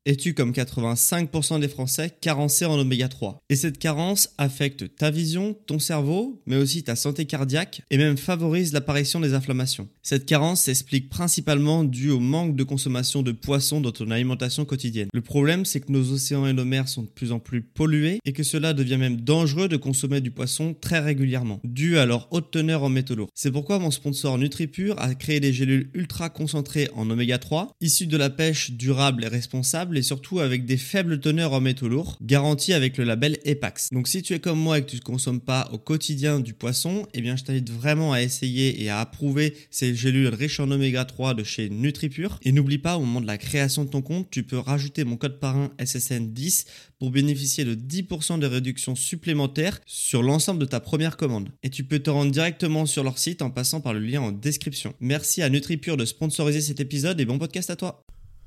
es-tu comme 85% des Français carencé en oméga 3. Et cette carence affecte ta vision, ton cerveau, mais aussi ta santé cardiaque et même favorise l'apparition des inflammations. Cette carence s'explique principalement due au manque de consommation de poissons dans ton alimentation quotidienne. Le problème, c'est que nos océans et nos mers sont de plus en plus pollués et que cela devient même dangereux de consommer du poisson très régulièrement, dû à leur haute teneur en métaux lourds. C'est pourquoi mon sponsor NutriPure a créé des gélules ultra concentrées en oméga 3, issues de la pêche durable et responsable et surtout avec des faibles teneurs en métaux lourds, garanties avec le label EPAX. Donc si tu es comme moi et que tu ne consommes pas au quotidien du poisson, eh bien je t'invite vraiment à essayer et à approuver ces gélules riches en oméga 3 de chez NutriPure. Et n'oublie pas, au moment de la création de ton compte, tu peux rajouter mon code parrain SSN10 pour bénéficier de 10% de réduction supplémentaire sur l'ensemble de ta première commande. Et tu peux te rendre directement sur leur site en passant par le lien en description. Merci à NutriPure de sponsoriser cet épisode et bon podcast à toi.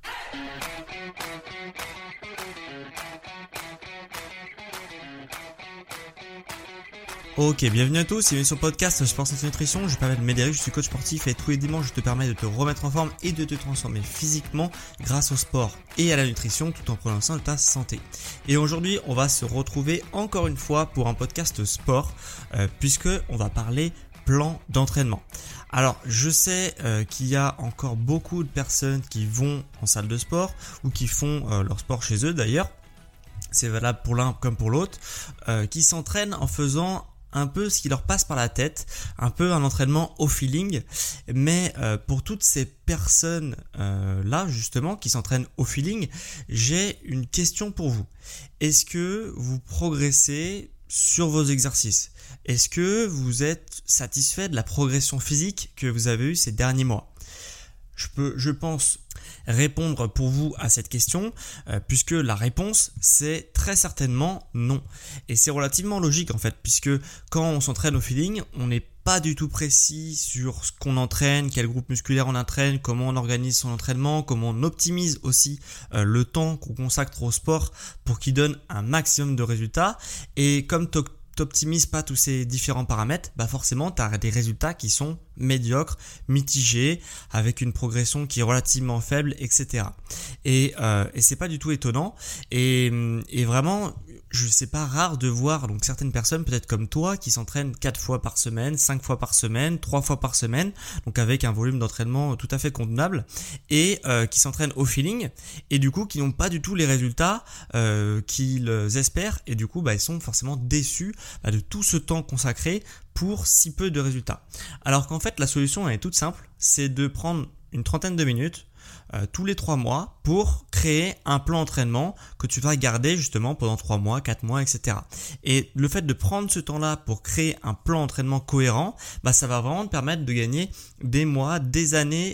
Ok, bienvenue à tous, bienvenue sur le podcast Sport Santé Nutrition. Je m'appelle Médéric, je suis coach sportif et tous les dimanches je te permets de te remettre en forme et de te transformer physiquement grâce au sport et à la nutrition tout en prenant soin de ta santé. Et aujourd'hui on va se retrouver encore une fois pour un podcast sport puisque on va parler plan d'entraînement. Alors je sais qu'il y a encore beaucoup de personnes qui vont en salle de sport ou qui font leur sport chez eux d'ailleurs. C'est valable pour l'un comme pour l'autre, qui s'entraînent en faisant un peu ce qui leur passe par la tête, un peu un entraînement au feeling, mais pour toutes ces personnes là justement qui s'entraînent au feeling, j'ai une question pour vous. Est-ce que vous progressez sur vos exercices? Est-ce que vous êtes satisfait de la progression physique que vous avez eue ces derniers mois? Je pense répondre pour vous à cette question puisque la réponse c'est très certainement non. Et c'est relativement logique en fait puisque quand on s'entraîne au feeling, on n'est pas du tout précis sur ce qu'on entraîne, quel groupe musculaire on entraîne, comment on organise son entraînement, comment on optimise aussi le temps qu'on consacre au sport pour qu'il donne un maximum de résultats. Et comme t'optimises pas tous ces différents paramètres, bah forcément tu as des résultats qui sont médiocres, mitigés, avec une progression qui est relativement faible, etc. Et c'est pas du tout étonnant. Et vraiment, c'est pas rare de voir donc certaines personnes, peut-être comme toi, qui s'entraînent 4 fois par semaine, 5 fois par semaine, 3 fois par semaine, donc avec un volume d'entraînement tout à fait convenable, et qui s'entraînent au feeling, et du coup qui n'ont pas du tout les résultats qu'ils espèrent, et du coup ils sont forcément déçus de tout ce temps consacré pour si peu de résultats. Alors qu'en fait la solution elle est toute simple, c'est de prendre une trentaine de minutes tous les 3 mois pour créer un plan d'entraînement que tu vas garder justement pendant 3 mois, 4 mois, etc. Et le fait de prendre ce temps-là pour créer un plan d'entraînement cohérent, ça va vraiment te permettre de gagner des mois, des années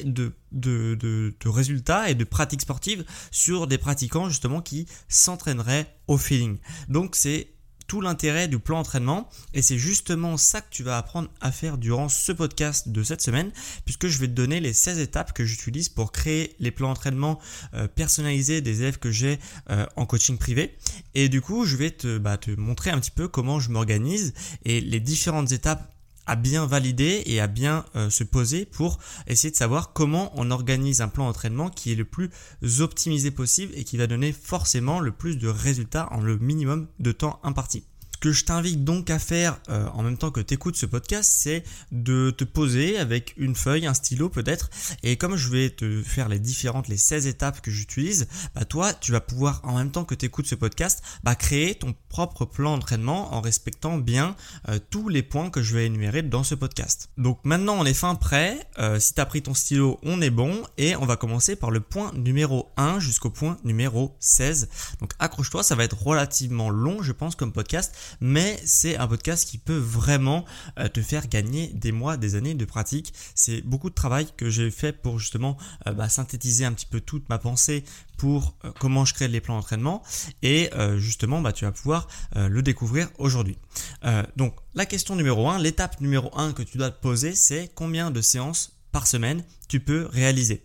de résultats et de pratiques sportives sur des pratiquants justement qui s'entraîneraient au feeling. Donc c'est tout l'intérêt du plan d'entraînement et c'est justement ça que tu vas apprendre à faire durant ce podcast de cette semaine puisque je vais te donner les 16 étapes que j'utilise pour créer les plans d'entraînement personnalisés des élèves que j'ai en coaching privé. Et du coup je vais te montrer un petit peu comment je m'organise et les différentes étapes à bien valider et à bien se poser pour essayer de savoir comment on organise un plan d'entraînement qui est le plus optimisé possible et qui va donner forcément le plus de résultats en le minimum de temps imparti. Ce que je t'invite donc à faire en même temps que tu écoutes ce podcast, c'est de te poser avec une feuille, un stylo peut-être, et comme je vais te faire les 16 étapes que j'utilise, toi tu vas pouvoir en même temps que tu écoutes ce podcast, créer ton propre plan d'entraînement en respectant bien tous les points que je vais énumérer dans ce podcast. Donc maintenant on est fin prêt, si tu as pris ton stylo on est bon et on va commencer par le point numéro 1 jusqu'au point numéro 16. Donc accroche-toi, ça va être relativement long je pense comme podcast, mais c'est un podcast qui peut vraiment te faire gagner des mois, des années de pratique. C'est beaucoup de travail que j'ai fait pour justement synthétiser un petit peu toute ma pensée pour comment je crée les plans d'entraînement et justement tu vas pouvoir le découvrir aujourd'hui. Donc la question numéro 1, l'étape numéro 1 que tu dois te poser, c'est combien de séances par semaine tu peux réaliser.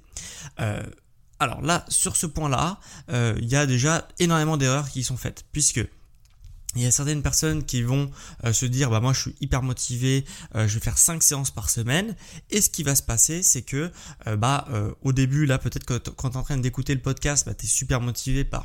Alors là, sur ce point-là, il y a déjà énormément d'erreurs qui sont faites puisque Il y a certaines personnes qui vont se dire moi je suis hyper motivé, je vais faire 5 séances par semaine, et ce qui va se passer c'est que au début là peut-être que quand tu es en train d'écouter le podcast, tu es super motivé par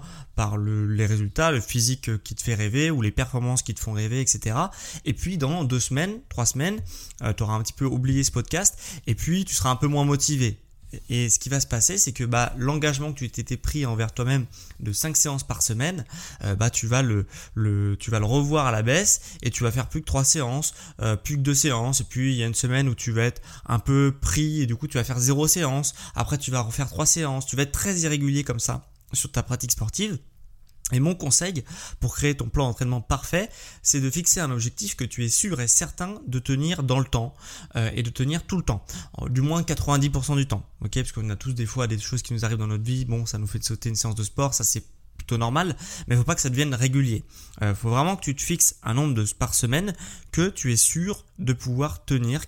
les résultats, le physique qui te fait rêver ou les performances qui te font rêver, etc. Et puis dans 2 semaines, 3 semaines, tu auras un petit peu oublié ce podcast et puis tu seras un peu moins motivé. Et ce qui va se passer, c'est que l'engagement que tu t'étais pris envers toi-même de 5 séances par semaine, tu vas le revoir à la baisse et tu vas faire plus que 3 séances, plus que 2 séances, et puis il y a une semaine où tu vas être un peu pris et du coup tu vas faire 0 séance, après tu vas refaire 3 séances, tu vas être très irrégulier comme ça sur ta pratique sportive. Et mon conseil pour créer ton plan d'entraînement parfait, c'est de fixer un objectif que tu es sûr et certain de tenir dans le temps et de tenir tout le temps, du moins 90% du temps, ok, parce qu'on a tous des fois des choses qui nous arrivent dans notre vie, ça nous fait sauter une séance de sport, ça c'est plutôt normal, mais il ne faut pas que ça devienne régulier. Faut vraiment que tu te fixes un nombre par semaine que tu es sûr de pouvoir tenir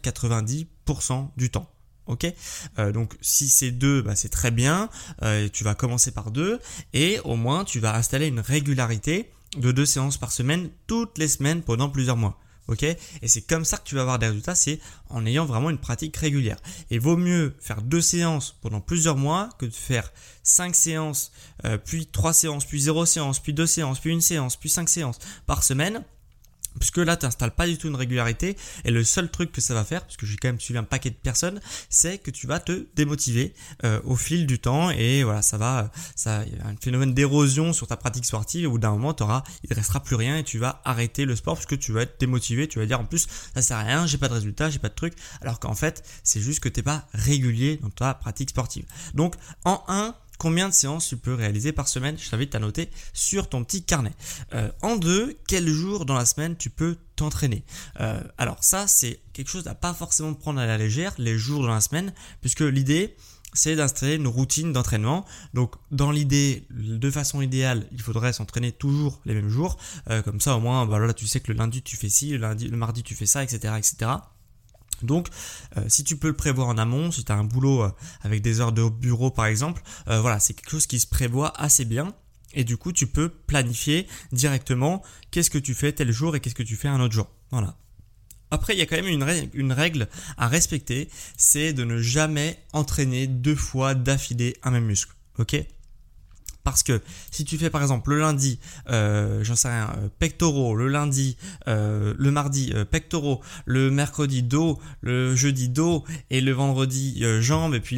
90% du temps. Ok, donc si c'est 2, c'est très bien, tu vas commencer par 2 et au moins tu vas installer une régularité de 2 séances par semaine toutes les semaines pendant plusieurs mois. Ok, et c'est comme ça que tu vas avoir des résultats, c'est en ayant vraiment une pratique régulière. Et vaut mieux faire 2 séances pendant plusieurs mois que de faire 5 séances, puis 3 séances, puis 0 séance, puis 2 séances, puis 1 séance, puis 5 séances par semaine. Puisque là, tu n'installes pas du tout une régularité et le seul truc que ça va faire, parce que j'ai quand même suivi un paquet de personnes, c'est que tu vas te démotiver au fil du temps et voilà, il y a un phénomène d'érosion sur ta pratique sportive et au bout d'un moment, il ne restera plus rien et tu vas arrêter le sport parce que tu vas être démotivé, tu vas dire en plus ça sert à rien, j'ai pas de résultat, j'ai pas de truc, alors qu'en fait, c'est juste que tu n'es pas régulier dans ta pratique sportive. Donc en 1, combien de séances tu peux réaliser par semaine? Je t'invite à noter sur ton petit carnet. En 2, quel jour dans la semaine tu peux t'entraîner? Alors ça, c'est quelque chose à pas forcément prendre à la légère, les jours dans la semaine, puisque l'idée, c'est d'installer une routine d'entraînement. Donc dans l'idée, de façon idéale, il faudrait s'entraîner toujours les mêmes jours. Comme ça, au moins, là, tu sais que le lundi, tu fais ci, le mardi, tu fais ça, etc., etc. Donc, si tu peux le prévoir en amont, si tu as un boulot avec des heures de bureau par exemple, c'est quelque chose qui se prévoit assez bien et du coup, tu peux planifier directement qu'est-ce que tu fais tel jour et qu'est-ce que tu fais un autre jour. Voilà. Après, il y a quand même une règle à respecter, c'est de ne jamais entraîner 2 fois d'affilée un même muscle. Ok ? Parce que si tu fais par exemple le lundi, pectoraux, le lundi, le mardi, pectoraux, le mercredi dos, le jeudi dos et le vendredi jambes et puis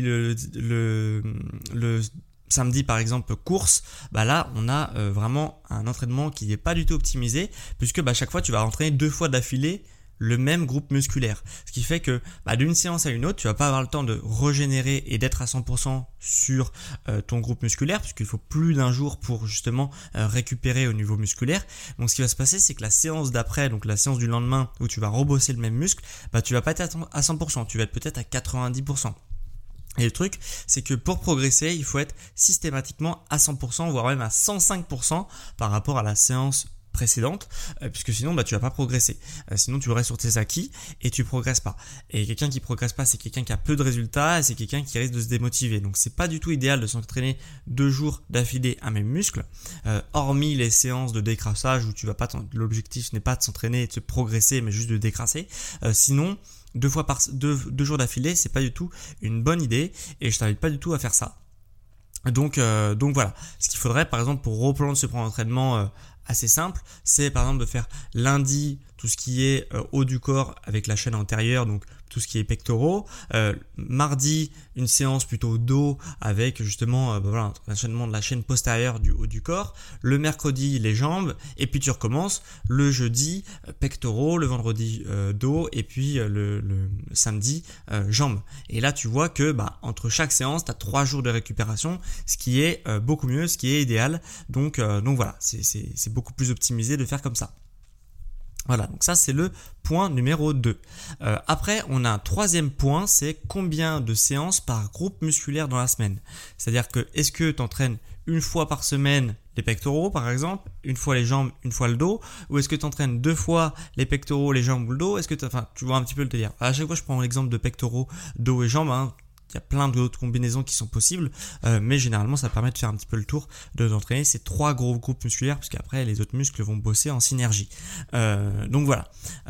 le samedi par exemple course, là on a vraiment un entraînement qui n'est pas du tout optimisé puisque chaque fois tu vas entraîner 2 fois d'affilée le même groupe musculaire. Ce qui fait que d'une séance à une autre, tu vas pas avoir le temps de régénérer et d'être à 100% sur ton groupe musculaire puisqu'il faut plus d'un jour pour justement récupérer au niveau musculaire. Donc ce qui va se passer, c'est que la séance d'après, donc la séance du lendemain où tu vas rebosser le même muscle, tu vas pas être à 100%, tu vas être peut-être à 90%. Et le truc, c'est que pour progresser, il faut être systématiquement à 100%, voire même à 105% par rapport à la séance précédente, puisque sinon tu vas pas progresser, sinon tu restes sur tes acquis et tu progresses pas. Et quelqu'un qui progresse pas, c'est quelqu'un qui a peu de résultats et c'est quelqu'un qui risque de se démotiver. Donc c'est pas du tout idéal de s'entraîner 2 jours d'affilée un même muscle, hormis les séances de décrassage où l'objectif n'est pas de s'entraîner et de se progresser mais juste de décrasser. Sinon 2 jours d'affilée, c'est pas du tout une bonne idée et je t'invite pas du tout à faire ça. Donc voilà, ce qu'il faudrait par exemple pour reprendre ce plan d'entraînement assez simple, c'est par exemple de faire lundi tout ce qui est haut du corps avec la chaîne antérieure, donc tout ce qui est pectoraux, mardi une séance plutôt dos avec justement l'enchaînement de la chaîne postérieure du haut du corps, le mercredi les jambes et puis tu recommences le jeudi pectoraux, le vendredi dos et puis le samedi jambes. Et là tu vois que entre chaque séance tu as 3 jours de récupération, ce qui est beaucoup mieux, ce qui est idéal. Donc voilà, c'est beaucoup plus optimisé de faire comme ça. Voilà, donc ça c'est le point numéro 2. Après, on a un 3e point, c'est combien de séances par groupe musculaire dans la semaine. C'est-à-dire que est-ce que tu entraînes une fois par semaine les pectoraux par exemple, une fois les jambes, une fois le dos, ou est-ce que tu entraînes 2 fois les pectoraux, les jambes ou le dos? Est-ce que tu vois un petit peu le délire. À chaque fois je prends l'exemple de pectoraux, dos et jambes, y a plein d'autres combinaisons qui sont possibles, mais généralement ça permet de faire un petit peu le tour d'entraîner ces 3 gros groupes musculaires, parce qu'après les autres muscles vont bosser en synergie. Donc voilà.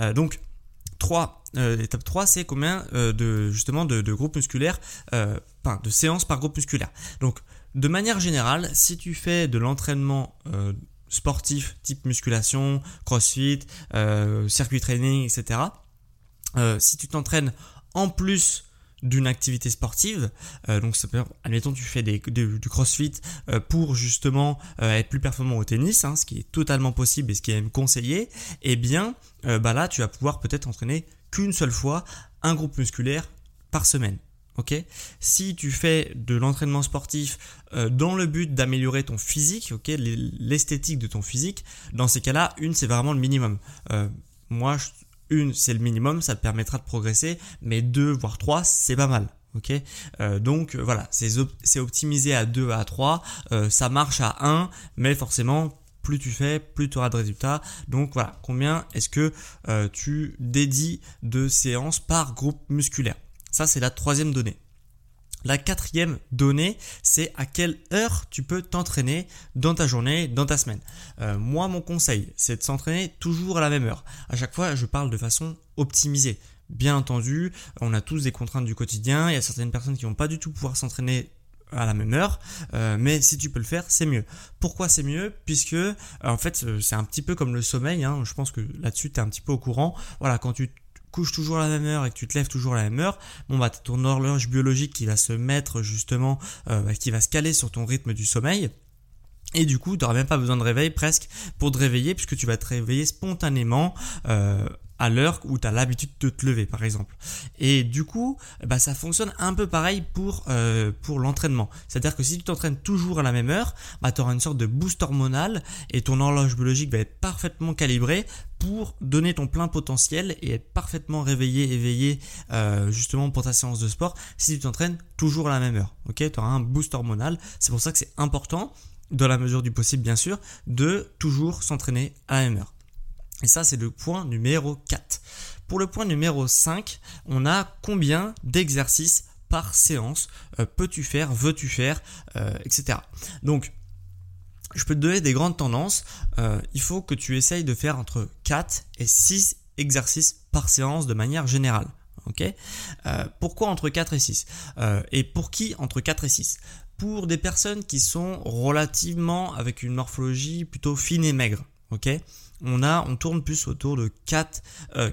Étape 3, c'est combien de groupes musculaires, de séances par groupe musculaire. Donc de manière générale, si tu fais de l'entraînement sportif type musculation, crossfit, circuit training, etc., si tu t'entraînes en plus d'une activité sportive, donc ça peut, admettons tu fais du crossfit pour justement être plus performant au tennis, ce qui est totalement possible et ce qui est même conseillé, et bien là tu vas pouvoir peut-être entraîner qu'une seule fois un groupe musculaire par semaine. Ok, si tu fais de l'entraînement sportif dans le but d'améliorer ton physique, l'esthétique de ton physique, dans ces cas-là, une c'est vraiment le minimum. Une c'est le minimum, ça te permettra de progresser, mais 2 voire 3 c'est pas mal. Ok, donc voilà, c'est optimisé à 2 à 3, ça marche à 1, mais forcément plus tu fais, plus tu auras de résultats. Donc voilà, combien est-ce que tu dédies de séances par groupe musculaire? Ça, c'est la 3e donnée. La 4e donnée, c'est à quelle heure tu peux t'entraîner dans ta journée, dans ta semaine. Moi, mon conseil, c'est de s'entraîner toujours à la même heure. À chaque fois, je parle de façon optimisée. Bien entendu, on a tous des contraintes du quotidien. Il y a certaines personnes qui vont pas du tout pouvoir s'entraîner à la même heure, mais si tu peux le faire, c'est mieux. Pourquoi c'est mieux? Puisque en fait, c'est un petit peu comme le sommeil. Je pense que là-dessus, tu es un petit peu au courant. Voilà, quand tu couches toujours à la même heure et que tu te lèves toujours à la même heure, t'as ton horloge biologique qui va se mettre justement, qui va se caler sur ton rythme du sommeil. Et du coup, tu n'auras même pas besoin de réveil presque pour te réveiller, puisque tu vas te réveiller spontanément à l'heure où tu as l'habitude de te lever, par exemple. Et du coup, ça fonctionne un peu pareil pour l'entraînement. C'est-à-dire que si tu t'entraînes toujours à la même heure, tu auras une sorte de boost hormonal et ton horloge biologique va être parfaitement calibrée pour donner ton plein potentiel et être parfaitement éveillé justement pour ta séance de sport si tu t'entraînes toujours à la même heure. Ok, tu auras un boost hormonal. C'est pour ça que c'est important, dans la mesure du possible bien sûr, de toujours s'entraîner à la même heure. Et ça, c'est le point numéro 4. Pour le point numéro 5, on a combien d'exercices par séance peux-tu faire, veux-tu faire, etc. Donc, je peux te donner des grandes tendances. Il faut que tu essayes de faire entre 4 et 6 exercices par séance de manière générale. Okay, pourquoi entre 4 et 6 et pour qui entre 4 et 6? Pour des personnes qui sont relativement avec une morphologie plutôt fine et maigre. Okay, on tourne plus autour de 4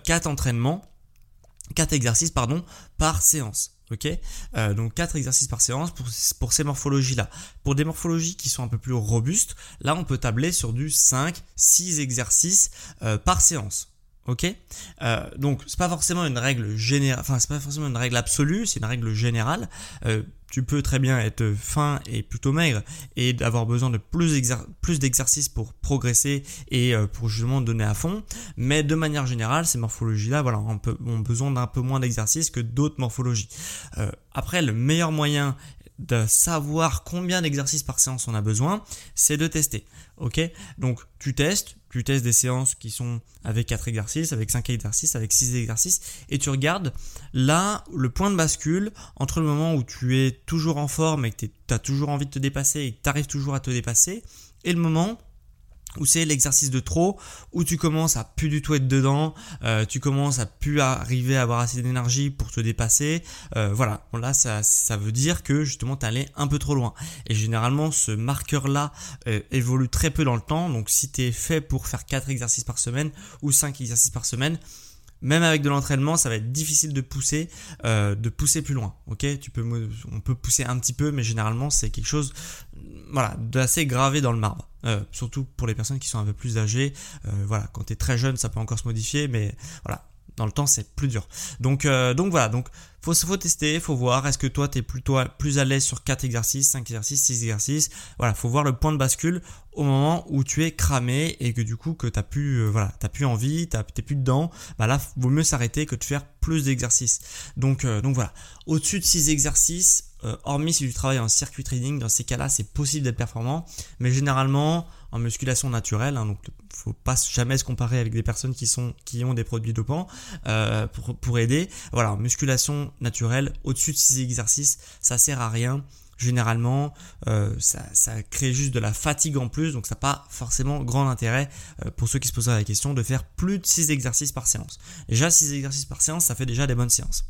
exercices par séance. Okay, donc 4 exercices par séance pour ces morphologies-là. Pour des morphologies qui sont un peu plus robustes, là on peut tabler sur du 5-6 exercices par séance. Ok, donc c'est pas forcément une règle générale, c'est pas forcément une règle absolue, c'est une règle générale. Tu peux très bien être fin et plutôt maigre et avoir besoin de plus d'exercices pour progresser et pour justement donner à fond. Mais de manière générale, ces morphologies-là, ont besoin d'un peu moins d'exercices que d'autres morphologies. Après, le meilleur moyen de savoir combien d'exercices par séance on a besoin, c'est de tester. Ok, donc tu testes des séances qui sont avec 4 exercices, avec 5 exercices, avec 6 exercices et tu regardes là le point de bascule entre le moment où tu es toujours en forme et que tu as toujours envie de te dépasser et que tu arrives toujours à te dépasser et le moment où c'est l'exercice de trop, où tu commences à plus du tout être dedans, tu commences à plus arriver à avoir assez d'énergie pour te dépasser, voilà, là ça veut dire que justement t'es allé un peu trop loin. Et généralement ce marqueur-là évolue très peu dans le temps, donc si t'es fait pour faire 4 exercices par semaine ou 5 exercices par semaine, même avec de l'entraînement, ça va être difficile de pousser plus loin. Ok, on peut pousser un petit peu, mais généralement c'est quelque chose, d'assez gravé dans le marbre. Surtout pour les personnes qui sont un peu plus âgées. Quand tu es très jeune, ça peut encore se modifier, mais voilà, dans le temps c'est plus dur. Donc faut tester, faut voir. Est-ce que toi t'es plutôt plus à l'aise sur 4 exercices, 5 exercices, 6 exercices? Voilà, faut voir le point de bascule au moment où tu es cramé et que du coup que t'as plus envie, t'es plus dedans. Là, vaut mieux s'arrêter que de faire plus d'exercices. Donc voilà. Au-dessus de 6 exercices, hormis si tu travailles en circuit training, dans ces cas-là, c'est possible d'être performant, mais généralement en musculation naturelle, hein, donc faut pas jamais se comparer avec des personnes qui ont des produits dopants pour aider. Voilà, en musculation naturelle, au-dessus de 6 exercices, ça sert à rien. Généralement, ça crée juste de la fatigue en plus, donc ça n'a pas forcément grand intérêt pour ceux qui se poseraient la question de faire plus de 6 exercices par séance. Déjà 6 exercices par séance, ça fait déjà des bonnes séances.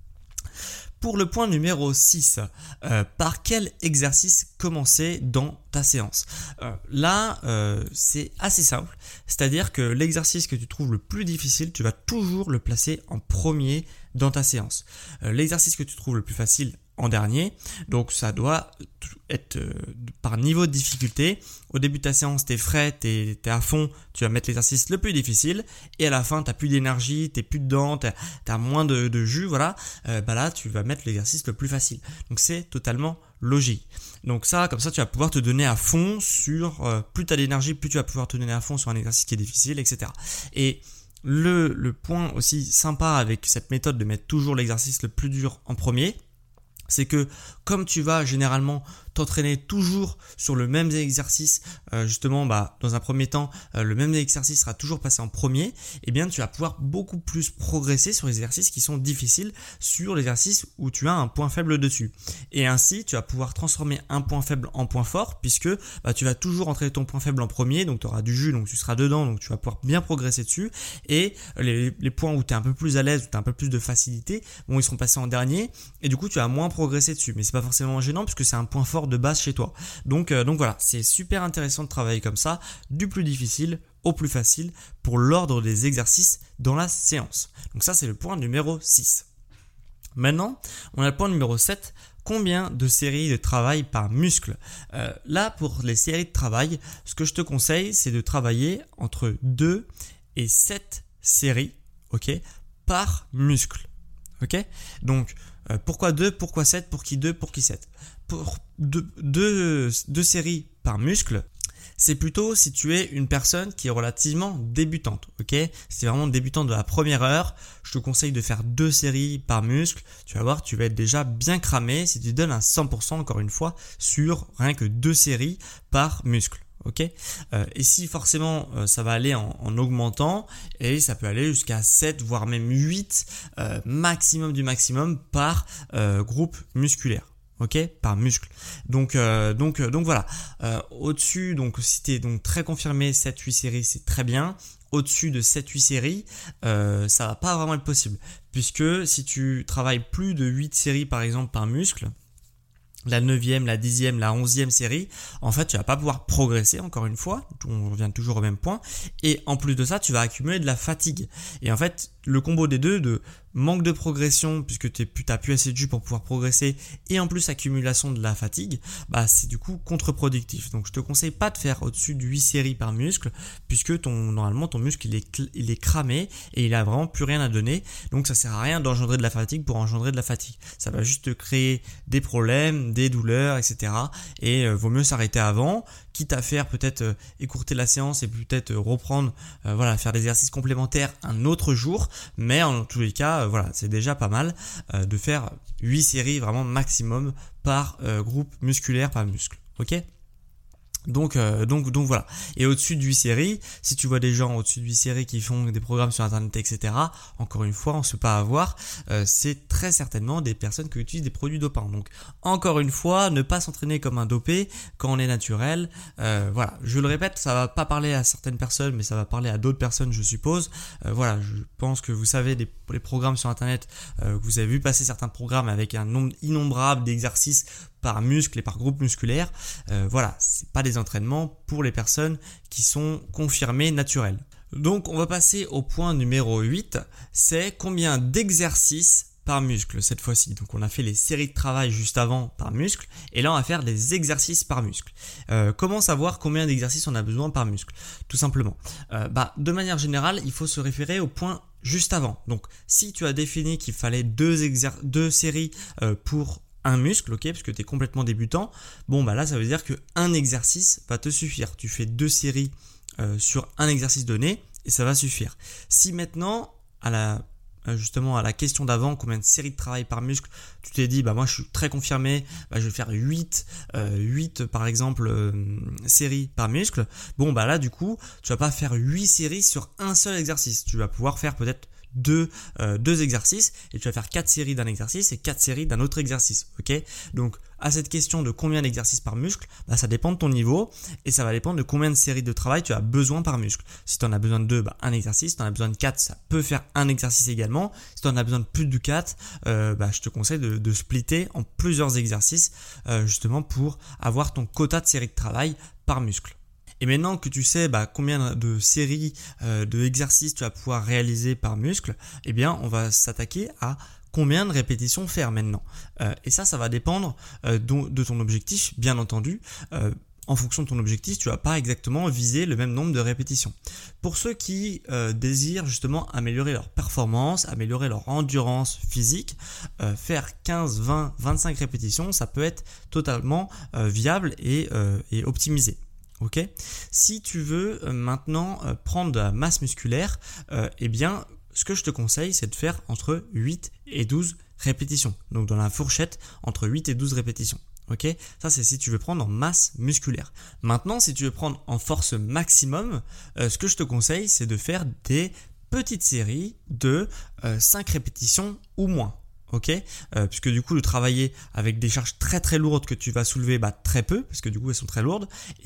Pour le point numéro 6, par quel exercice commencer dans ta séance ? Là, c'est assez simple, c'est-à-dire que l'exercice que tu trouves le plus difficile, tu vas toujours le placer en premier dans ta séance. L'exercice que tu trouves le plus facile en dernier, donc ça doit être par niveau de difficulté. Au début de ta séance, t'es frais, t'es à fond, tu vas mettre l'exercice le plus difficile, et à la fin, t'as plus d'énergie, t'es plus dedans, t'as moins de jus, voilà. Là, tu vas mettre l'exercice le plus facile. Donc c'est totalement logique. Donc ça, comme ça, tu vas pouvoir te donner à fond sur plus t'as d'énergie, plus tu vas pouvoir te donner à fond sur un exercice qui est difficile, etc. Et le point aussi sympa avec cette méthode de mettre toujours l'exercice le plus dur en premier, c'est que comme tu vas généralement t'entraîner toujours sur le même exercice, justement dans un premier temps, le même exercice sera toujours passé en premier, et bien tu vas pouvoir beaucoup plus progresser sur les exercices qui sont difficiles, sur l'exercice où tu as un point faible dessus. Et ainsi, tu vas pouvoir transformer un point faible en point fort, puisque tu vas toujours entraîner ton point faible en premier, donc tu auras du jus, donc tu seras dedans, donc tu vas pouvoir bien progresser dessus, et les points où tu es un peu plus à l'aise, où tu as un peu plus de facilité, ils seront passés en dernier, et du coup tu vas moins progresser dessus, mais c'est pas forcément gênant puisque c'est un point fort de base chez toi. Donc voilà, c'est super intéressant de travailler comme ça, du plus difficile au plus facile pour l'ordre des exercices dans la séance. Donc ça, c'est le point numéro 6. Maintenant, on a le point numéro 7. Combien de séries de travail par muscle ? Là, pour les séries de travail, ce que je te conseille, c'est de travailler entre 2 et 7 séries, par muscle. Donc, pourquoi 2, pourquoi 7, pour qui 2, pour qui 7 ? Pour deux séries par muscle, c'est plutôt si tu es une personne qui est relativement débutante. Si tu es vraiment débutant de la première heure, je te conseille de faire 2 séries par muscle. Tu vas voir, tu vas être déjà bien cramé si tu donnes un 100% encore une fois sur rien que 2 séries par muscle. Et si forcément ça va aller en augmentant, et ça peut aller jusqu'à 7 voire même 8 maximum du maximum par groupe musculaire. Par muscle. Donc voilà. Au-dessus, donc si tu es donc très confirmé, 7-8 séries, c'est très bien. Au-dessus de 7-8 séries, ça va pas vraiment être possible. Puisque si tu travailles plus de 8 séries par exemple par muscle, la 9e, la 10e, la 11e série, en fait, tu vas pas pouvoir progresser encore une fois, on revient toujours au même point, et en plus de ça, tu vas accumuler de la fatigue. Et en fait, le combo des deux, de manque de progression, puisque t'as plus assez de jus pour pouvoir progresser, et en plus accumulation de la fatigue, c'est du coup contre-productif. Donc je te conseille pas de faire au-dessus de 8 séries par muscle, puisque normalement ton muscle il est cramé, et il a vraiment plus rien à donner, donc ça sert à rien d'engendrer de la fatigue pour engendrer de la fatigue. Ça va juste te créer des problèmes, des douleurs, etc. Et vaut mieux s'arrêter avant, quitte à faire peut-être écourter la séance et peut-être reprendre, faire des exercices complémentaires un autre jour, mais en tous les cas, c'est déjà pas mal de faire 8 séries vraiment maximum par groupe musculaire par muscle. Donc voilà. Et au-dessus de 8 séries, si tu vois des gens au-dessus de 8 séries qui font des programmes sur internet, etc., encore une fois, on ne se peut pas avoir, c'est très certainement des personnes qui utilisent des produits dopants. Donc encore une fois, ne pas s'entraîner comme un dopé quand on est naturel. Je le répète, ça va pas parler à certaines personnes, mais ça va parler à d'autres personnes, je suppose. Je pense que vous savez les programmes sur internet, vous avez vu passer certains programmes avec un nombre innombrable d'exercices par muscle et par groupe musculaire. C'est pas des entraînements pour les personnes qui sont confirmées naturelles. Donc on va passer au point numéro 8, c'est combien d'exercices par muscle cette fois-ci. Donc on a fait les séries de travail juste avant par muscle, et là on va faire des exercices par muscle. Comment savoir combien d'exercices on a besoin par muscle ? Tout simplement, de manière générale, il faut se référer au point juste avant. Donc si tu as défini qu'il fallait 2 séries pour un muscle, parce que tu es complètement débutant, là ça veut dire que un exercice va te suffire. Tu fais 2 séries sur un exercice donné et ça va suffire. Si maintenant, à la justement à la question d'avant, combien de séries de travail par muscle, tu t'es dit moi je suis très confirmé, je vais faire 8 par exemple séries par muscle. Bon là du coup tu vas pas faire 8 séries sur un seul exercice, tu vas pouvoir faire peut-être deux exercices et tu vas faire 4 séries d'un exercice et 4 séries d'un autre exercice. Ok, donc à cette question de combien d'exercices par muscle, ça dépend de ton niveau et ça va dépendre de combien de séries de travail tu as besoin par muscle. Si tu en as besoin de 2, un exercice. Si tu en as besoin de 4, ça peut faire un exercice également. Si tu en as besoin de plus de 4, je te conseille de splitter en plusieurs exercices justement pour avoir ton quota de séries de travail par muscle. Et maintenant que tu sais combien de séries de exercices tu vas pouvoir réaliser par muscle, on va s'attaquer à combien de répétitions faire maintenant. Et ça va dépendre de ton objectif, bien entendu. En fonction de ton objectif, tu vas pas exactement viser le même nombre de répétitions. Pour ceux qui désirent justement améliorer leur performance, améliorer leur endurance physique, faire 15, 20, 25 répétitions, ça peut être totalement viable et optimisé. Ok. Si tu veux maintenant prendre de la masse musculaire, ce que je te conseille, c'est de faire entre 8 et 12 répétitions. Donc dans la fourchette, entre 8 et 12 répétitions. Ok, ça c'est si tu veux prendre en masse musculaire. Maintenant, si tu veux prendre en force maximum, ce que je te conseille, c'est de faire des petites séries de 5 répétitions ou moins. Ok, puisque du coup de travailler avec des charges très très lourdes que tu vas soulever très peu, parce que du coup elles sont très lourdes,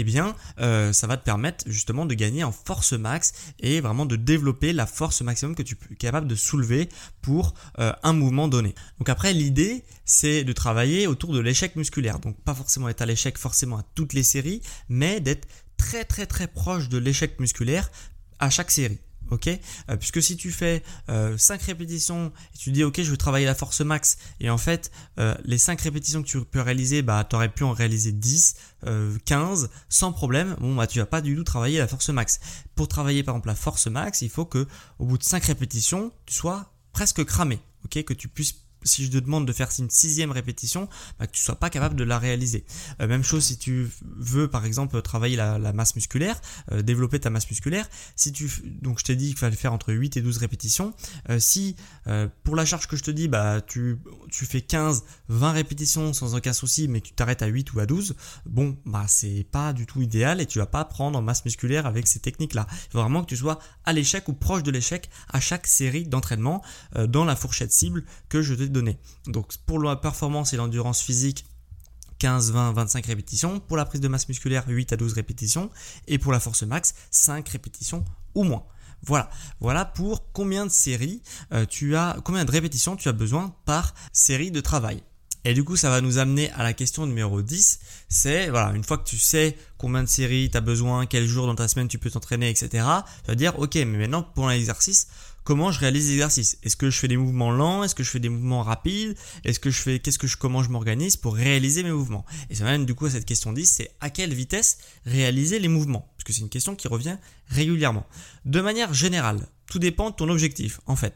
ça va te permettre justement de gagner en force max et vraiment de développer la force maximum que tu es capable de soulever pour un mouvement donné. Donc après l'idée c'est de travailler autour de l'échec musculaire, donc pas forcément être à l'échec forcément à toutes les séries, mais d'être très très très proche de l'échec musculaire à chaque série. Ok, puisque si tu fais 5 répétitions et tu dis ok je veux travailler la force max et en fait les 5 répétitions que tu peux réaliser tu aurais pu en réaliser 10, 15 sans problème, tu vas pas du tout travailler la force max. Pour travailler par exemple la force max, il faut que au bout de 5 répétitions tu sois presque cramé, ok, que tu puisses, si je te demande de faire une 6e répétition, que tu sois pas capable de la réaliser. Même chose si tu veux par exemple travailler la masse musculaire, développer ta masse musculaire. Donc je t'ai dit qu'il fallait faire entre 8 et 12 répétitions. Si pour la charge que je te dis, tu fais 15, 20 répétitions sans aucun souci, mais que tu t'arrêtes à 8 ou à 12, c'est pas du tout idéal et tu vas pas prendre en masse musculaire avec ces techniques-là. Il faut vraiment que tu sois à l'échec ou proche de l'échec à chaque série d'entraînement dans la fourchette cible que je t'ai donné. Donc pour la performance et l'endurance physique, 15, 20, 25 répétitions. Pour la prise de masse musculaire, 8 à 12 répétitions. Et pour la force max, 5 répétitions ou moins. Voilà pour combien de séries combien de répétitions tu as besoin par série de travail. Et du coup, ça va nous amener à la question numéro 10. C'est, une fois que tu sais combien de séries tu as besoin, quel jour dans ta semaine tu peux t'entraîner, etc. Tu vas dire, ok, mais maintenant pour l'exercice, comment je réalise l'exercice? Est-ce que je fais des mouvements lents? Est-ce que je fais des mouvements rapides? Comment je m'organise pour réaliser mes mouvements? Et ça m'amène du coup à cette question 10, c'est à quelle vitesse réaliser les mouvements? Parce que c'est une question qui revient régulièrement. De manière générale, tout dépend de ton objectif en fait.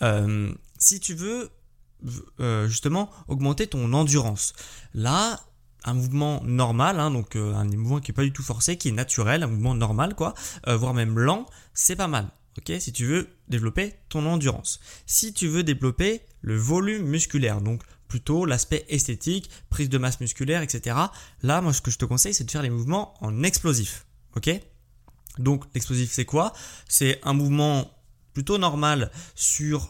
Si tu veux justement augmenter ton endurance, là un mouvement normal, donc un mouvement qui est pas du tout forcé, qui est naturel, un mouvement normal voire même lent, c'est pas mal. Ok, si tu veux développer ton endurance. Si tu veux développer le volume musculaire, donc plutôt l'aspect esthétique, prise de masse musculaire, etc. Là, moi, ce que je te conseille, c'est de faire les mouvements en explosif. Ok, donc l'explosif, c'est quoi? C'est un mouvement plutôt normal sur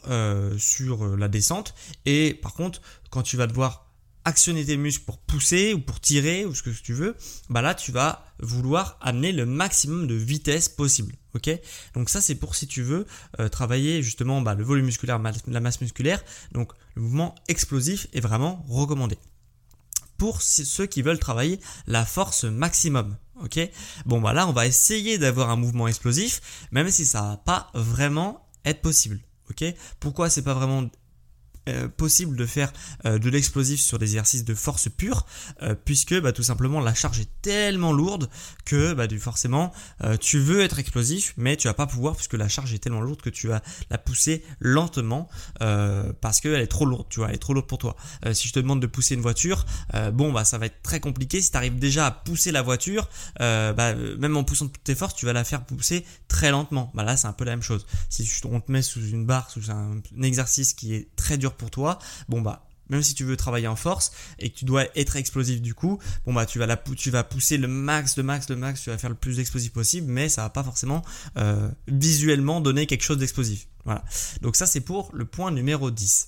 la descente. Et par contre, quand tu vas devoir actionner tes muscles pour pousser ou pour tirer ou ce que tu veux, là tu vas vouloir amener le maximum de vitesse possible. Ok, donc ça c'est pour si tu veux travailler justement le volume musculaire, la masse musculaire. Donc le mouvement explosif est vraiment recommandé. Pour ceux qui veulent travailler la force maximum. Ok, là on va essayer d'avoir un mouvement explosif, même si ça va pas vraiment être possible. Ok, pourquoi c'est pas vraiment possible de faire de l'explosif sur des exercices de force pure, puisque tout simplement la charge est tellement lourde que forcément tu veux être explosif, mais tu vas pas pouvoir puisque la charge est tellement lourde que tu vas la pousser lentement parce qu'elle est trop lourde, tu vois, elle est trop lourde pour toi. Si je te demande de pousser une voiture, ça va être très compliqué. Si tu arrives déjà à pousser la voiture, même en poussant de toutes tes forces, tu vas la faire pousser très lentement. Là c'est un peu la même chose. Si on te met sous une barre, sous un exercice qui est très dur pour toi, même si tu veux travailler en force et que tu dois être explosif du coup, tu vas pousser le max, tu vas faire le plus explosif possible, mais ça va pas forcément visuellement donner quelque chose d'explosif. Voilà. Donc ça c'est pour le point numéro 10.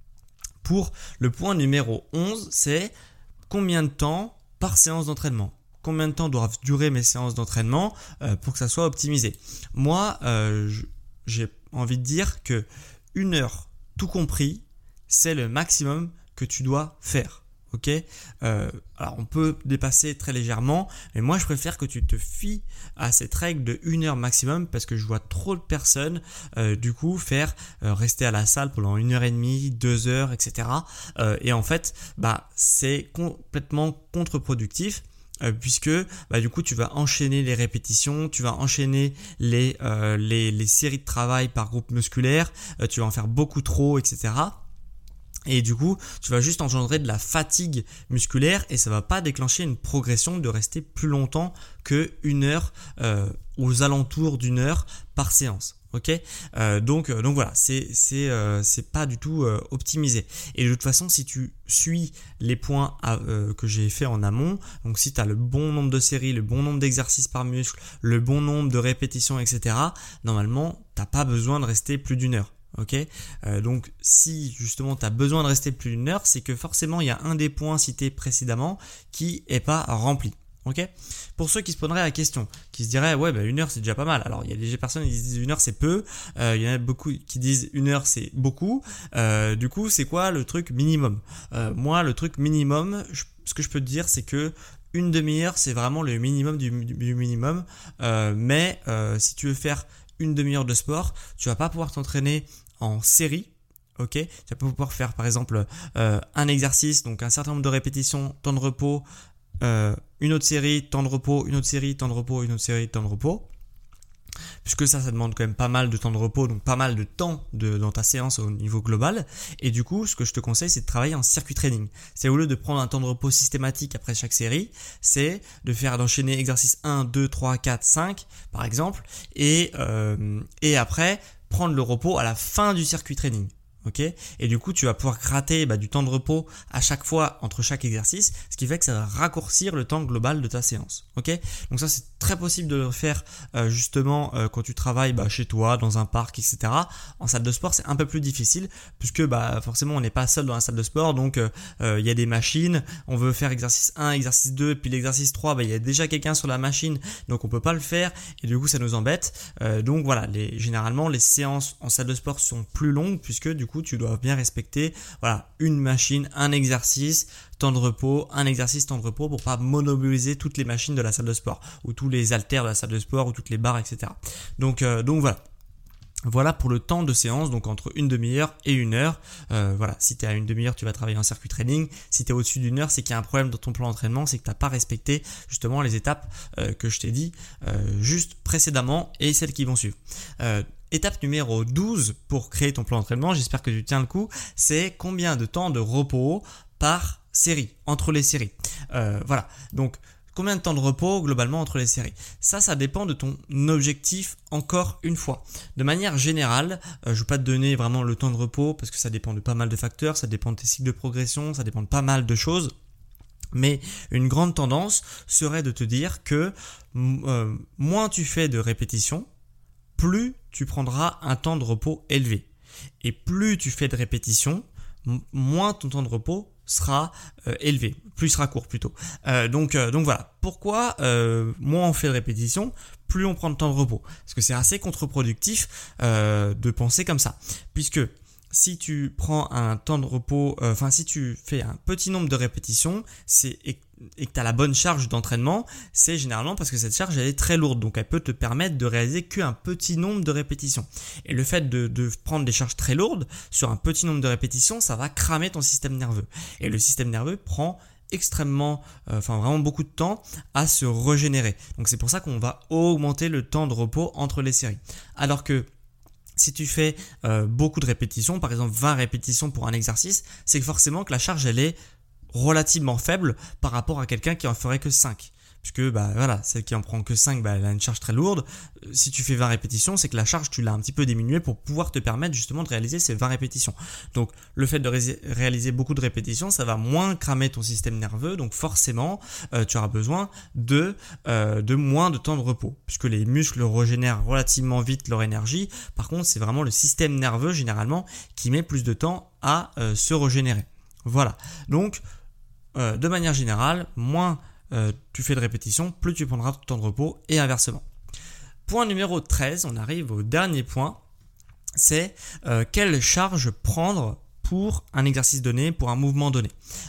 Pour le point numéro 11, c'est combien de temps par séance d'entraînement? Combien de temps doivent durer mes séances d'entraînement pour que ça soit optimisé? Moi, j'ai envie de dire que 1 heure tout compris, c'est le maximum que tu dois faire. Ok, alors on peut dépasser très légèrement, mais moi je préfère que tu te fies à cette règle de 1 heure maximum parce que je vois trop de personnes du coup rester à la salle pendant 1h30, 2 heures, etc. Et en fait, c'est complètement contre-productif. Puisque du coup tu vas enchaîner les répétitions, tu vas enchaîner les séries de travail par groupe musculaire, tu vas en faire beaucoup trop, etc. Et du coup, tu vas juste engendrer de la fatigue musculaire et ça va pas déclencher une progression de rester plus longtemps que 1 heure, aux alentours d'1 heure par séance. Ok, donc voilà, c'est pas du tout optimisé. Et de toute façon, si tu suis les points que j'ai fait en amont, donc si tu as le bon nombre de séries, le bon nombre d'exercices par muscle, le bon nombre de répétitions, etc., normalement, t'as pas besoin de rester plus d'1 heure. Ok, donc si justement tu as besoin de rester plus d'1 heure, c'est que forcément il y a un des points cités précédemment qui est pas rempli. Ok, pour ceux qui se poseraient la question, qui se diraient 1 heure c'est déjà pas mal. Alors il y a des personnes qui disent 1 heure c'est peu, il y en a beaucoup qui disent 1 heure c'est beaucoup. Du coup c'est quoi le truc minimum? Moi le truc minimum, ce que je peux te dire c'est que une demi-heure c'est vraiment le minimum du minimum. Mais si tu veux faire une demi-heure de sport, tu vas pas pouvoir t'entraîner en série. Ok, tu vas pas pouvoir faire par exemple un exercice, donc un certain nombre de répétitions, temps de repos, une autre série, temps de repos, une autre série, temps de repos, une autre série, temps de repos. Puisque ça demande quand même pas mal de temps de repos, donc pas mal de temps dans ta séance au niveau global. Et du coup, ce que je te conseille, c'est de travailler en circuit training. C'est au lieu de prendre un temps de repos systématique après chaque série, c'est d'enchaîner exercice 1, 2, 3, 4, 5 par exemple, et après prendre le repos à la fin du circuit training. Ok, et du coup tu vas pouvoir gratter du temps de repos à chaque fois entre chaque exercice, ce qui fait que ça va raccourcir le temps global de ta séance. Ok, donc ça c'est très possible de le faire justement quand tu travailles chez toi, dans un parc, etc. En salle de sport c'est un peu plus difficile puisque forcément on n'est pas seul dans la salle de sport, donc il y a des machines, on veut faire exercice 1, exercice 2, puis l'exercice 3, il y a déjà quelqu'un sur la machine, donc on peut pas le faire et du coup ça nous embête. Donc voilà, généralement les séances en salle de sport sont plus longues puisque du coup tu dois bien respecter une machine, un exercice, temps de repos, un exercice, temps de repos pour pas monopoliser toutes les machines de la salle de sport ou tous les haltères de la salle de sport ou toutes les barres, etc. Donc voilà pour le temps de séance, donc entre une demi-heure et 1 heure. Si tu es à une demi-heure, tu vas travailler en circuit training. Si tu es au-dessus d'1 heure, c'est qu'il y a un problème dans ton plan d'entraînement, c'est que tu n'as pas respecté justement les étapes que je t'ai dit juste précédemment et celles qui vont suivre. Étape numéro 12 pour créer ton plan d'entraînement, j'espère que tu tiens le coup, c'est combien de temps de repos par série, entre les séries. Donc combien de temps de repos globalement entre les séries? Ça dépend de ton objectif encore une fois. De manière générale, je ne vais pas te donner vraiment le temps de repos parce que ça dépend de pas mal de facteurs, ça dépend de tes cycles de progression, ça dépend de pas mal de choses. Mais une grande tendance serait de te dire que moins tu fais de répétitions, plus tu prendras un temps de repos élevé. Et plus tu fais de répétitions, moins ton temps de repos sera élevé, plus sera court plutôt. Donc voilà, pourquoi moins on fait de répétitions, plus on prend de temps de repos. Parce que c'est assez contre-productif de penser comme ça. Puisque si tu prends un temps de repos, si tu fais un petit nombre de répétitions, et que tu as la bonne charge d'entraînement, c'est généralement parce que cette charge elle est très lourde, donc elle peut te permettre de réaliser qu'un petit nombre de répétitions. Et le fait de prendre des charges très lourdes sur un petit nombre de répétitions, ça va cramer ton système nerveux. Et le système nerveux prend vraiment beaucoup de temps à se régénérer. Donc c'est pour ça qu'on va augmenter le temps de repos entre les séries. Alors que si tu fais beaucoup de répétitions, par exemple 20 répétitions pour un exercice, c'est que forcément que la charge elle est relativement faible par rapport à quelqu'un qui en ferait que 5. Puisque celle qui en prend que 5, elle a une charge très lourde. Si tu fais 20 répétitions, c'est que la charge tu l'as un petit peu diminuée pour pouvoir te permettre justement de réaliser ces 20 répétitions. Donc le fait de réaliser beaucoup de répétitions, ça va moins cramer ton système nerveux, donc forcément tu auras besoin de moins de temps de repos, puisque les muscles régénèrent relativement vite leur énergie. Par contre, c'est vraiment le système nerveux généralement qui met plus de temps à se régénérer. Voilà, donc de manière générale, moins tu fais de répétitions, plus tu prendras de temps de repos et inversement. Point numéro 13, on arrive au dernier point, c'est quelle charge prendre pour un exercice donné, pour un mouvement donné.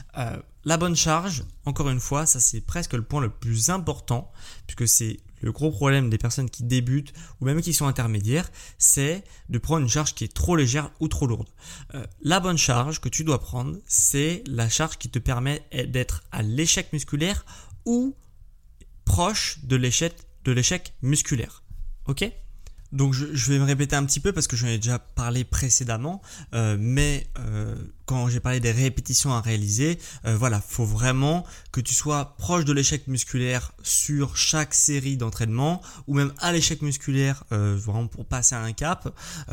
La bonne charge, encore une fois, ça c'est presque le point le plus important, puisque c'est le gros problème des personnes qui débutent ou même qui sont intermédiaires, c'est de prendre une charge qui est trop légère ou trop lourde. La bonne charge que tu dois prendre, c'est la charge qui te permet d'être à l'échec musculaire ou proche de l'échec musculaire. Ok ? Donc je vais me répéter un petit peu parce que j'en ai déjà parlé précédemment, mais quand j'ai parlé des répétitions à réaliser, faut vraiment que tu sois proche de l'échec musculaire sur chaque série d'entraînement ou même à l'échec musculaire, vraiment pour passer à un cap.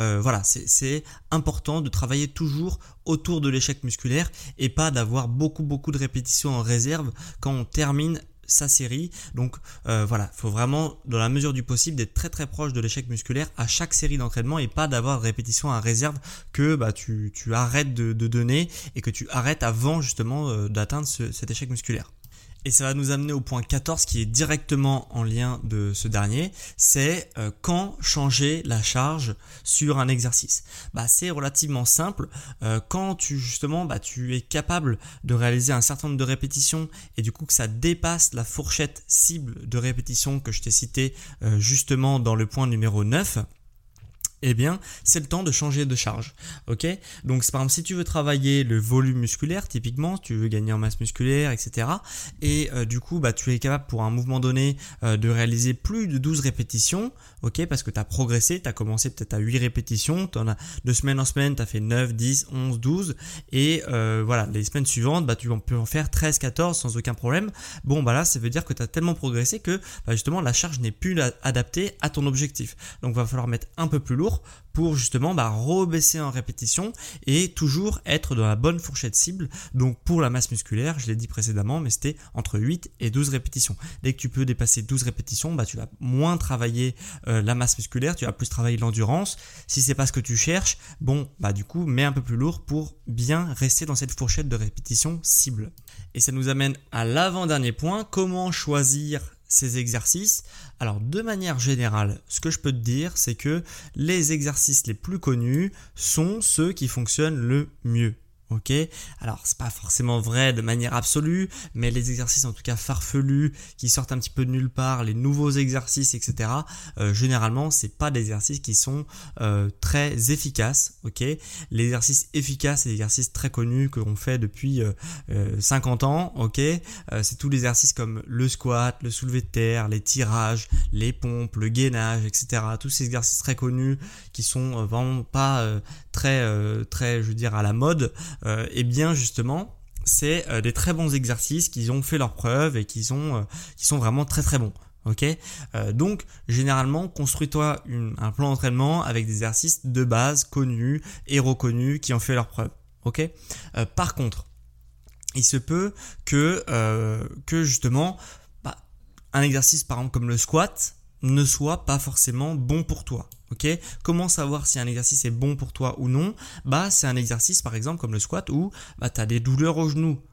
C'est important de travailler toujours autour de l'échec musculaire et pas d'avoir beaucoup de répétitions en réserve quand on termine sa série. Donc faut vraiment dans la mesure du possible d'être très très proche de l'échec musculaire à chaque série d'entraînement et pas d'avoir de répétition à réserve que tu arrêtes de donner et que tu arrêtes avant justement d'atteindre cet échec musculaire. Et ça va nous amener au point 14 qui est directement en lien de ce dernier, c'est quand changer la charge sur un exercice. C'est relativement simple, quand tu es capable de réaliser un certain nombre de répétitions et du coup que ça dépasse la fourchette cible de répétitions que je t'ai citée justement dans le point numéro 9. Eh bien, c'est le temps de changer de charge. Ok ? Donc, par exemple, si tu veux travailler le volume musculaire, typiquement, tu veux gagner en masse musculaire, etc. Et du coup, tu es capable pour un mouvement donné de réaliser plus de 12 répétitions. Ok ? Parce que tu as progressé, tu as commencé peut-être à 8 répétitions, tu en as de semaine en semaine, tu as fait 9, 10, 11, 12. Et les semaines suivantes, tu peux en faire 13, 14 sans aucun problème. Bon, là, ça veut dire que tu as tellement progressé que justement, la charge n'est plus adaptée à ton objectif. Donc, il va falloir mettre un peu plus lourd pour justement rebaisser en répétition et toujours être dans la bonne fourchette cible. Donc pour la masse musculaire, je l'ai dit précédemment, mais c'était entre 8 et 12 répétitions. Dès que tu peux dépasser 12 répétitions, tu vas moins travailler la masse musculaire, tu vas plus travailler l'endurance. Si c'est pas ce que tu cherches, du coup, mets un peu plus lourd pour bien rester dans cette fourchette de répétition cible. Et ça nous amène à l'avant-dernier point, comment choisir ces exercices. Alors de manière générale, ce que je peux te dire, c'est que les exercices les plus connus sont ceux qui fonctionnent le mieux. Ok, alors c'est pas forcément vrai de manière absolue, mais les exercices en tout cas farfelus qui sortent un petit peu de nulle part, les nouveaux exercices, etc. Généralement, c'est pas des exercices qui sont très efficaces. Ok, les exercices efficaces, c'est des exercices très connus que l'on fait depuis 50 ans. Ok, c'est tous les exercices comme le squat, le soulevé de terre, les tirages, les pompes, le gainage, etc. Tous ces exercices très connus qui sont vraiment pas très je veux dire à la mode. Et bien justement c'est des très bons exercices qui ont fait leurs preuves et qui sont vraiment très très bons. Ok, donc généralement construis-toi un plan d'entraînement avec des exercices de base connus et reconnus qui ont fait leurs preuves. Ok, par contre il se peut que justement un exercice par exemple comme le squat ne soit pas forcément bon pour toi. Ok, comment savoir si un exercice est bon pour toi ou non ? C'est un exercice par exemple comme le squat où tu as des douleurs au genou.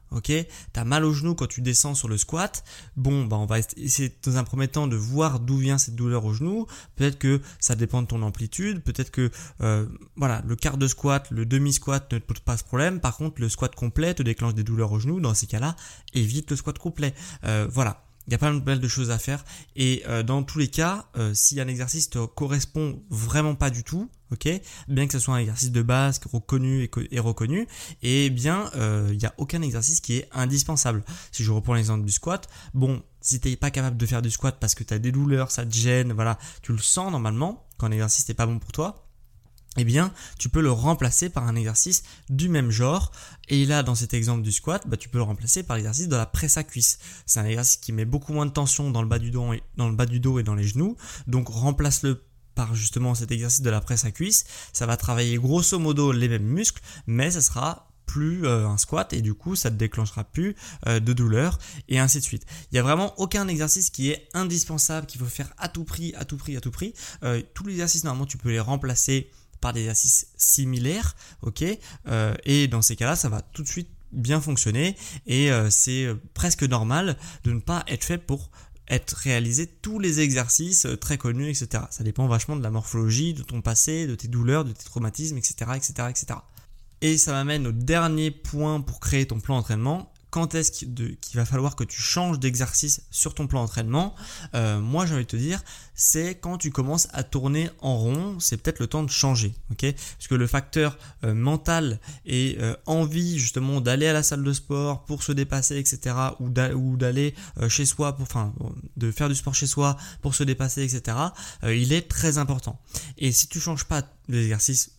ok, t'as mal au genou quand tu descends sur le squat, bon, on va essayer dans un premier temps de voir d'où vient cette douleur au genou. Peut-être que ça dépend de ton amplitude, peut-être que le quart de squat, le demi-squat ne te pose pas ce problème. Par contre, le squat complet te déclenche des douleurs au genou. Dans ces cas-là, évite le squat complet. Il y a pas mal de choses à faire et dans tous les cas, si un exercice te correspond vraiment pas du tout, ok, bien que ce soit un exercice de base reconnu et reconnu, et bien il n'y a aucun exercice qui est indispensable. Si je reprends l'exemple du squat, bon, si t'es pas capable de faire du squat parce que tu as des douleurs, ça te gêne, voilà, tu le sens normalement quand un exercice n'est pas bon pour toi, eh bien, tu peux le remplacer par un exercice du même genre. Et là, dans cet exemple du squat, tu peux le remplacer par l'exercice de la presse à cuisse. C'est un exercice qui met beaucoup moins de tension dans le bas du dos et dans les genoux. Donc, remplace-le par justement cet exercice de la presse à cuisse. Ça va travailler grosso modo les mêmes muscles, mais ça sera plus un squat et du coup ça ne te déclenchera plus de douleur et ainsi de suite. Il n'y a vraiment aucun exercice qui est indispensable, qu'il faut faire à tout prix. Tous les exercices, normalement, tu peux les remplacer par des exercices similaires, ok, et dans ces cas-là, ça va tout de suite bien fonctionner et c'est presque normal de ne pas être fait pour être réalisé tous les exercices très connus, etc. Ça dépend vachement de la morphologie, de ton passé, de tes douleurs, de tes traumatismes, etc., etc., etc. Et ça m'amène au dernier point pour créer ton plan d'entraînement. Quand est-ce qu'il va falloir que tu changes d'exercice sur ton plan d'entraînement? Moi, j'ai envie de te dire, c'est quand tu commences à tourner en rond, c'est peut-être le temps de changer, ok? Parce que le facteur mental et envie justement d'aller à la salle de sport pour se dépasser, etc., ou d'aller chez soi de faire du sport chez soi pour se dépasser, etc., il est très important. Et si tu changes pas l'exercice,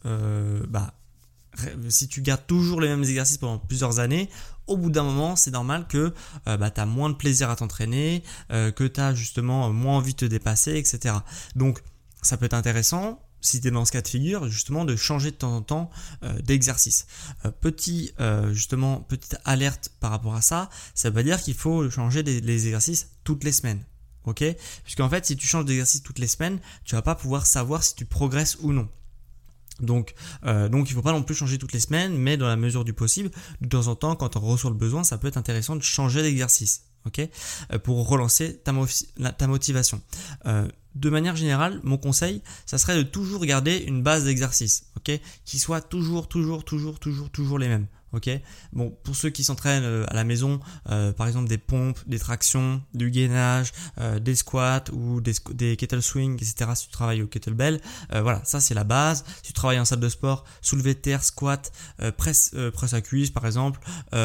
si tu gardes toujours les mêmes exercices pendant plusieurs années, au bout d'un moment, c'est normal que tu as moins de plaisir à t'entraîner, que tu as justement moins envie de te dépasser, etc. Donc, ça peut être intéressant, si tu es dans ce cas de figure, justement de changer de temps en temps d'exercice. Petite alerte par rapport à ça, ça veut dire qu'il faut changer les exercices toutes les semaines. Ok ? Puisqu'en fait, si tu changes d'exercice toutes les semaines, tu vas pas pouvoir savoir si tu progresses ou non. Donc il faut pas non plus changer toutes les semaines, mais dans la mesure du possible, de temps en temps, quand on ressent le besoin, ça peut être intéressant de changer d'exercice, ok, pour relancer ta motivation. De manière générale, mon conseil, ça serait de toujours garder une base d'exercice, ok, qui soit toujours les mêmes. Ok. Bon, pour ceux qui s'entraînent à la maison, par exemple des pompes, des tractions, du gainage, des squats ou des kettle swing, etc. Si tu travailles au kettlebell, voilà, ça c'est la base. Si tu travailles en salle de sport, soulevé de terre, squat, presse à cuisse par exemple,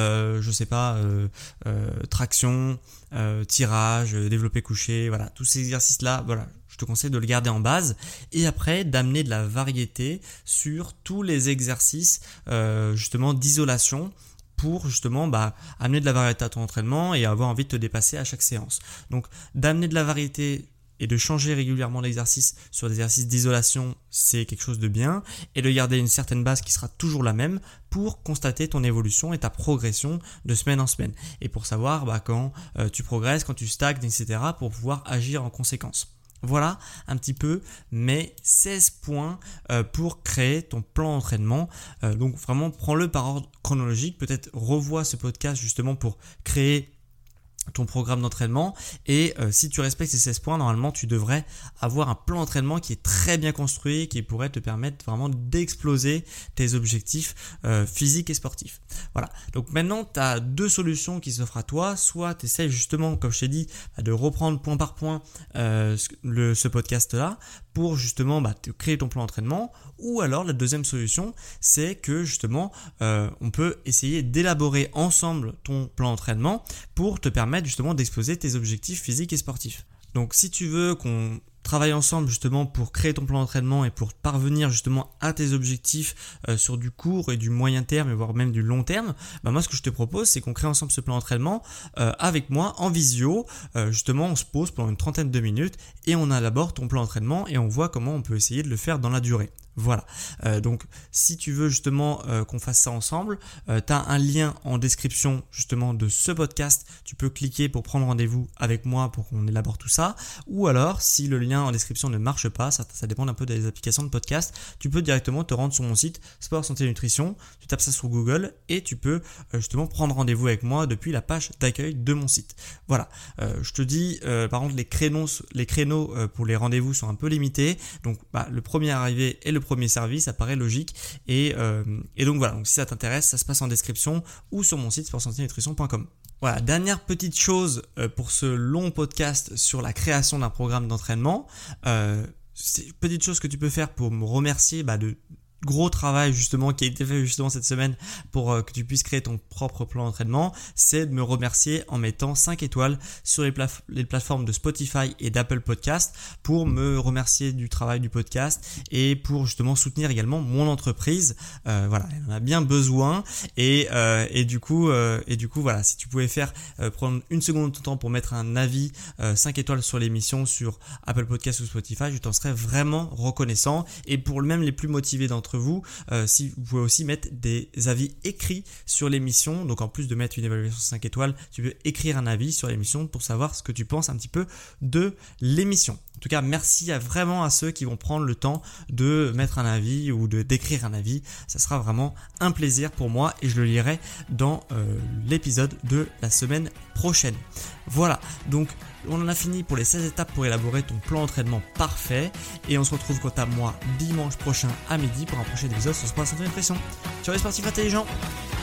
traction, tirage, développé couché, voilà, tous ces exercices là, voilà. Je te conseille de le garder en base et après d'amener de la variété sur tous les exercices justement d'isolation pour justement amener de la variété à ton entraînement et avoir envie de te dépasser à chaque séance. Donc d'amener de la variété et de changer régulièrement l'exercice sur des exercices d'isolation, c'est quelque chose de bien, et de garder une certaine base qui sera toujours la même pour constater ton évolution et ta progression de semaine en semaine et pour savoir quand tu progresses, quand tu stagnes, etc. pour pouvoir agir en conséquence. Voilà un petit peu mes 16 points pour créer ton plan d'entraînement. Donc vraiment prends-le par ordre chronologique. Peut-être revois ce podcast justement pour créer ton programme d'entraînement et si tu respectes ces 16 points, normalement tu devrais avoir un plan d'entraînement qui est très bien construit, qui pourrait te permettre vraiment d'exploser tes objectifs physiques et sportifs. Voilà, donc maintenant tu as deux solutions qui s'offrent à toi. Soit tu essaies justement, comme je t'ai dit, de reprendre point par point ce podcast là pour justement te créer ton plan d'entraînement, ou alors la deuxième solution, c'est que justement on peut essayer d'élaborer ensemble ton plan d'entraînement pour te permettre justement d'exploser tes objectifs physiques et sportifs. Donc si tu veux qu'on travaille ensemble justement pour créer ton plan d'entraînement et pour parvenir justement à tes objectifs sur du court et du moyen terme et voire même du long terme, moi ce que je te propose, c'est qu'on crée ensemble ce plan d'entraînement avec moi en visio. Justement on se pose pendant une trentaine de minutes et on élabore ton plan d'entraînement et on voit comment on peut essayer de le faire dans la durée. Voilà, donc si tu veux justement qu'on fasse ça ensemble, tu as un lien en description justement de ce podcast, tu peux cliquer pour prendre rendez-vous avec moi pour qu'on élabore tout ça, ou alors si le lien en description ne marche pas, ça dépend un peu des applications de podcast, tu peux directement te rendre sur mon site Sport Santé Nutrition, tu tapes ça sur Google et tu peux justement prendre rendez-vous avec moi depuis la page d'accueil de mon site. Voilà, je te dis par contre les créneaux pour les rendez-vous sont un peu limités, donc le premier arrivé est le premier service, ça paraît logique et donc voilà, donc si ça t'intéresse, ça se passe en description ou sur mon site sportsanténutrition.com. Voilà, dernière petite chose pour ce long podcast sur la création d'un programme d'entraînement, c'est une petite chose que tu peux faire pour me remercier de gros travail justement qui a été fait justement cette semaine pour que tu puisses créer ton propre plan d'entraînement, c'est de me remercier en mettant 5 étoiles sur les plateformes de Spotify et d'Apple Podcast pour me remercier du travail du podcast et pour justement soutenir également mon entreprise. Voilà, elle en a bien besoin et du coup voilà, si tu pouvais prendre une seconde de ton temps pour mettre un avis 5 étoiles sur l'émission sur Apple Podcast ou Spotify, je t'en serais vraiment reconnaissant. Et pour même les plus motivés d'entre vous, si vous pouvez aussi mettre des avis écrits sur l'émission, donc en plus de mettre une évaluation 5 étoiles, tu peux écrire un avis sur l'émission pour savoir ce que tu penses un petit peu de l'émission. En tout cas, merci vraiment à ceux qui vont prendre le temps de mettre un avis ou d'écrire un avis. Ça sera vraiment un plaisir pour moi et je le lirai dans l'épisode de la semaine prochaine. Voilà, donc on en a fini pour les 16 étapes pour élaborer ton plan d'entraînement parfait et on se retrouve quant à moi dimanche prochain à midi pour un prochain épisode sur Sport Santé Nutrition. Ciao les sportifs intelligents.